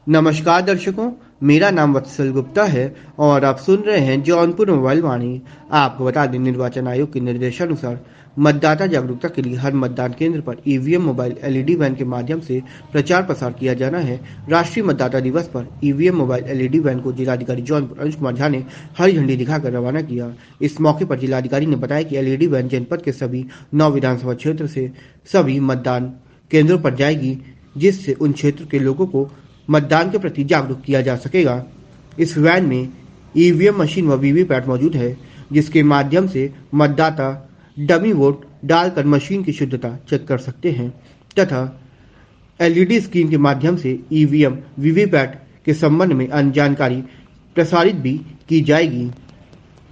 नमस्कार दर्शकों, मेरा नाम वत्सल गुप्ता है और आप सुन रहे हैं जौनपुर मोबाइल वाणी। आपको बता दें, निर्वाचन आयोग के निर्देशानुसार मतदाता जागरूकता के लिए हर मतदान केंद्र पर ईवीएम मोबाइल एलईडी वैन के माध्यम से प्रचार प्रसार किया जाना है। राष्ट्रीय मतदाता दिवस पर ईवीएम मोबाइल एलईडी वैन को जिलाधिकारी जौनपुर अंश कुमार झा ने हरी झंडी दिखाकर रवाना किया। इस मौके पर जिलाधिकारी ने बताया कि एलईडी वैन जनपद के सभी 9 विधानसभा क्षेत्र से सभी मतदान केंद्रों पर जाएगी, जिससे उन क्षेत्र के लोगों को मतदान के प्रति जागरूक किया जा सकेगा। इस वैन में ईवीएम मशीन व वीवीपैट मौजूद है, जिसके माध्यम से मतदाता डमी वोट डालकर मशीन की शुद्धता चेक कर सकते हैं तथा एलईडी स्क्रीन के माध्यम से ईवीएम वीवीपैट के संबंध में अन्य जानकारी प्रसारित भी की जाएगी।